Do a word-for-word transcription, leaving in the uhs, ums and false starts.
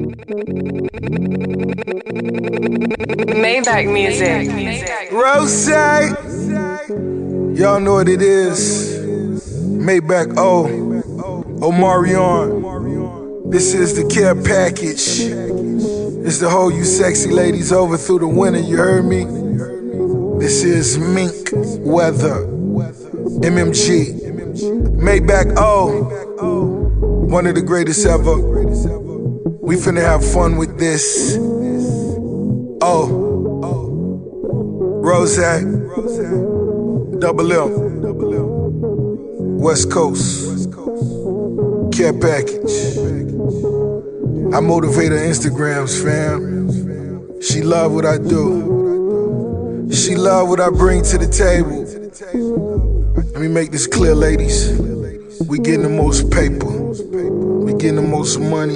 Maybach music. Rose, y'all know what it is. Maybach O, Omarion. This is the care package. It's to hold you sexy ladies over through the winter, you heard me? This is Mink Weather, M M G. Maybach O, one of the greatest ever. We finna have fun with this. Oh, Rose, Double M, West Coast, care package. I motivate her Instagrams, fam. She love what I do. She love what I bring to the table. Let me make this clear, ladies. We getting the most paper. We getting the most money.